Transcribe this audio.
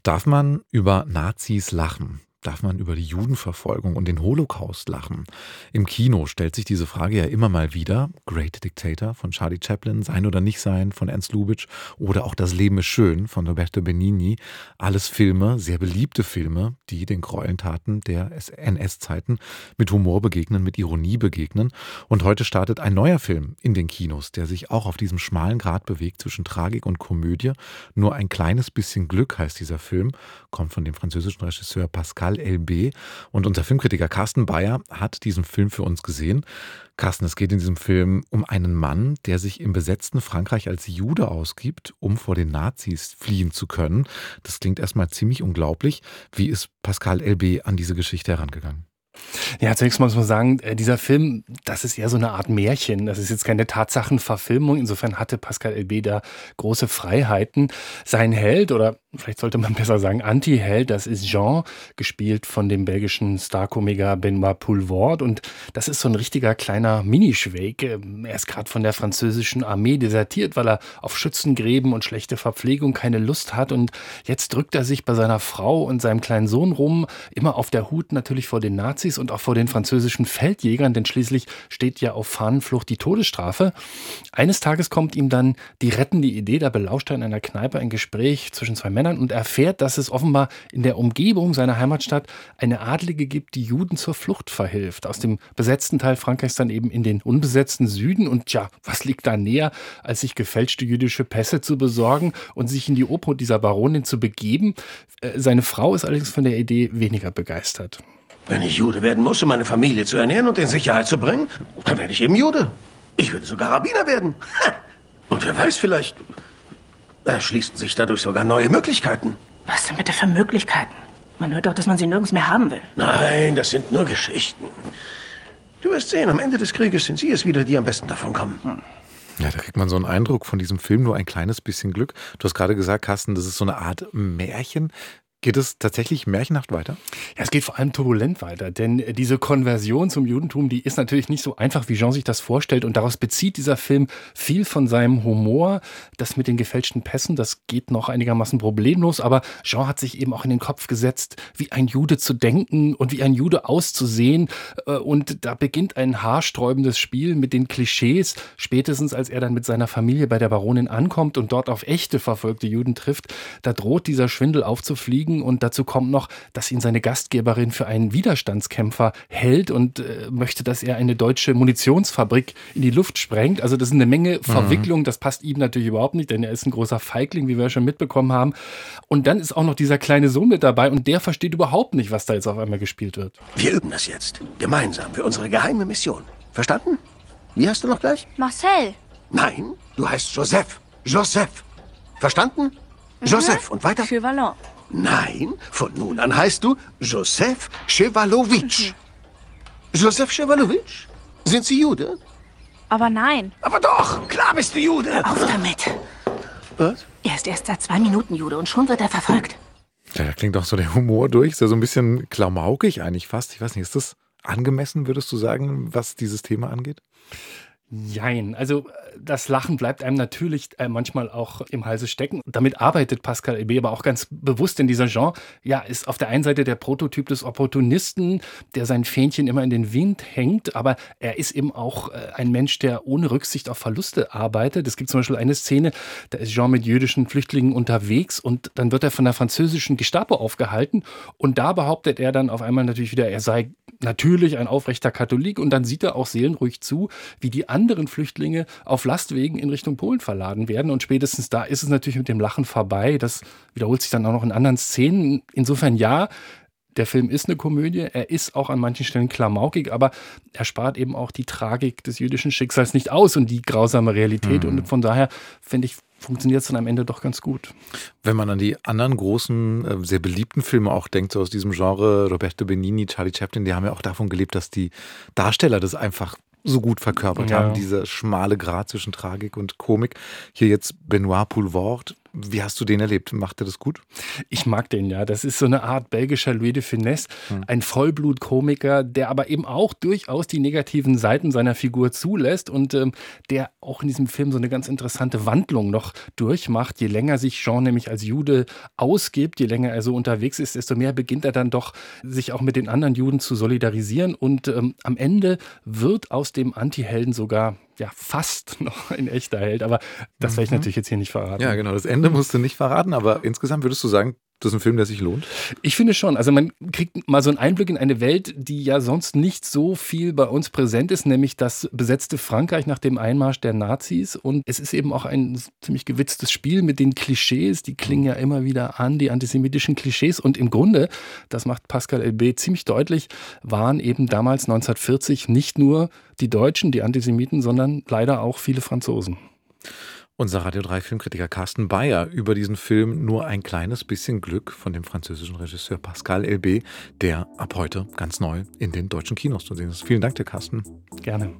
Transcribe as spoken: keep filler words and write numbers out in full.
Darf man über Nazis lachen? Darf man über die Judenverfolgung und den Holocaust lachen? Im Kino stellt sich diese Frage ja immer mal wieder. Great Dictator von Charlie Chaplin, Sein oder nicht sein von Ernst Lubitsch oder auch Das Leben ist schön von Roberto Benigni. Alles Filme, sehr beliebte Filme, die den Gräueltaten der N S-Zeiten mit Humor begegnen, mit Ironie begegnen. Und heute startet ein neuer Film in den Kinos, der sich auch auf diesem schmalen Grat bewegt zwischen Tragik und Komödie. Nur ein kleines bisschen Glück heißt dieser Film, kommt von dem französischen Regisseur Pascal Elbé. Und unser Filmkritiker Carsten Bayer hat diesen Film für uns gesehen. Carsten, es geht in diesem Film um einen Mann, der sich im besetzten Frankreich als Jude ausgibt, um vor den Nazis fliehen zu können. Das klingt erstmal ziemlich unglaublich. Wie ist Pascal Elbé an diese Geschichte herangegangen? Ja, zunächst mal muss man sagen, dieser Film, das ist eher so eine Art Märchen. Das ist jetzt keine Tatsachenverfilmung. Insofern hatte Pascal Elbé da große Freiheiten. Sein Held, oder vielleicht sollte man besser sagen Anti-Held, das ist Jean, gespielt von dem belgischen Star-Komiker Benoit Poelvoorde. Und das ist so ein richtiger kleiner Minischweg. Er ist gerade von der französischen Armee desertiert, weil er auf Schützengräben und schlechte Verpflegung keine Lust hat. Und jetzt drückt er sich bei seiner Frau und seinem kleinen Sohn rum, immer auf der Hut natürlich vor den Nazis und auch vor den französischen Feldjägern, denn schließlich steht ja auf Fahnenflucht die Todesstrafe. Eines Tages kommt ihm dann die rettende Idee, da belauscht er in einer Kneipe ein Gespräch zwischen zwei Männern und erfährt, dass es offenbar in der Umgebung seiner Heimatstadt eine Adlige gibt, die Juden zur Flucht verhilft. Aus dem besetzten Teil Frankreichs dann eben in den unbesetzten Süden. Und ja, was liegt da näher, als sich gefälschte jüdische Pässe zu besorgen und sich in die Obhut dieser Baronin zu begeben? Äh, seine Frau ist allerdings von der Idee weniger begeistert. Wenn ich Jude werden muss, um meine Familie zu ernähren und in Sicherheit zu bringen, dann werde ich eben Jude. Ich würde sogar Rabbiner werden. Und wer weiß, vielleicht erschließen sich dadurch sogar neue Möglichkeiten. Was denn bitte für Möglichkeiten? Man hört doch, dass man sie nirgends mehr haben will. Nein, das sind nur Geschichten. Du wirst sehen, am Ende des Krieges sind sie es wieder, die am besten davon kommen. Hm. Ja, da kriegt man so einen Eindruck von diesem Film, nur ein kleines bisschen Glück. Du hast gerade gesagt, Carsten, das ist so eine Art Märchen. Geht es tatsächlich märchenhaft weiter? Ja, es geht vor allem turbulent weiter, denn diese Konversion zum Judentum, die ist natürlich nicht so einfach, wie Jean sich das vorstellt, und daraus bezieht dieser Film viel von seinem Humor. Das mit den gefälschten Pässen, das geht noch einigermaßen problemlos, aber Jean hat sich eben auch in den Kopf gesetzt, wie ein Jude zu denken und wie ein Jude auszusehen, und da beginnt ein haarsträubendes Spiel mit den Klischees, spätestens als er dann mit seiner Familie bei der Baronin ankommt und dort auf echte verfolgte Juden trifft, da droht dieser Schwindel aufzufliegen. Und dazu kommt noch, dass ihn seine Gastgeberin für einen Widerstandskämpfer hält und äh, möchte, dass er eine deutsche Munitionsfabrik in die Luft sprengt. Also das ist eine Menge Verwicklung. Mhm. Das passt ihm natürlich überhaupt nicht, denn er ist ein großer Feigling, wie wir schon mitbekommen haben. Und dann ist auch noch dieser kleine Sohn mit dabei und der versteht überhaupt nicht, was da jetzt auf einmal gespielt wird. Wir üben das jetzt. Gemeinsam für unsere geheime Mission. Verstanden? Wie heißt du noch gleich? Marcel. Nein, du heißt Joseph. Joseph. Verstanden? Mhm. Joseph. Und weiter? Chevalon. Nein, von nun an heißt du Joseph Chewalowitsch. Mhm. Joseph Chewalowitsch? Sind Sie Jude? Aber nein. Aber doch, klar bist du Jude. Auf damit. Was? Er ist erst seit zwei Minuten Jude und schon wird er verfolgt. Ja, da klingt doch so der Humor durch. Ist ja so ein bisschen klamaukig eigentlich fast. Ich weiß nicht, ist das angemessen, würdest du sagen, was dieses Thema angeht? Jein. Also das Lachen bleibt einem natürlich manchmal auch im Halse stecken. Damit arbeitet Pascal Elbé aber auch ganz bewusst, in dieser Jean, ja, ist auf der einen Seite der Prototyp des Opportunisten, der sein Fähnchen immer in den Wind hängt, aber er ist eben auch ein Mensch, der ohne Rücksicht auf Verluste arbeitet. Es gibt zum Beispiel eine Szene, da ist Jean mit jüdischen Flüchtlingen unterwegs und dann wird er von der französischen Gestapo aufgehalten und da behauptet er dann auf einmal natürlich wieder, er sei natürlich ein aufrechter Katholik und dann sieht er auch seelenruhig zu, wie die anderen Flüchtlinge auf Lastwegen in Richtung Polen verladen werden und spätestens da ist es natürlich mit dem Lachen vorbei. Das wiederholt sich dann auch noch in anderen Szenen. Insofern ja, der Film ist eine Komödie, er ist auch an manchen Stellen klamaukig, aber er spart eben auch die Tragik des jüdischen Schicksals nicht aus und die grausame Realität. Mhm. Und von daher finde ich, funktioniert es dann am Ende doch ganz gut. Wenn man an die anderen großen, sehr beliebten Filme auch denkt, so aus diesem Genre, Roberto Benigni, Charlie Chaplin, die haben ja auch davon gelebt, dass die Darsteller das einfach so gut verkörpert ja. haben, dieser schmale Grat zwischen Tragik und Komik. Hier jetzt Benoit Poelvoorde, Wie hast du den erlebt? Macht er das gut? Ich mag den, ja. Das ist so eine Art belgischer Louis de Funès, hm. ein Vollblutkomiker, der aber eben auch durchaus die negativen Seiten seiner Figur zulässt und ähm, der auch in diesem Film so eine ganz interessante Wandlung noch durchmacht. Je länger sich Jean nämlich als Jude ausgibt, je länger er so unterwegs ist, desto mehr beginnt er dann doch, sich auch mit den anderen Juden zu solidarisieren und ähm, am Ende wird aus dem Antihelden sogar ja fast noch ein echter Held, aber das werde ich natürlich jetzt hier nicht verraten. Ja, genau, das Ende musst du nicht verraten, aber insgesamt würdest du sagen, das ist ein Film, der sich lohnt? Ich finde schon. Also man kriegt mal so einen Einblick in eine Welt, die ja sonst nicht so viel bei uns präsent ist, nämlich das besetzte Frankreich nach dem Einmarsch der Nazis. Und es ist eben auch ein ziemlich gewitztes Spiel mit den Klischees. Die klingen ja immer wieder an, die antisemitischen Klischees. Und im Grunde, das macht Pascal Elbé ziemlich deutlich, waren eben damals neunzehnhundertvierzig nicht nur die Deutschen, die Antisemiten, sondern leider auch viele Franzosen. Unser Radio drei Filmkritiker Carsten Bayer über diesen Film Nur ein kleines bisschen Glück von dem französischen Regisseur Pascal Elbé, der ab heute ganz neu in den deutschen Kinos zu sehen ist. Vielen Dank dir, Carsten. Gerne.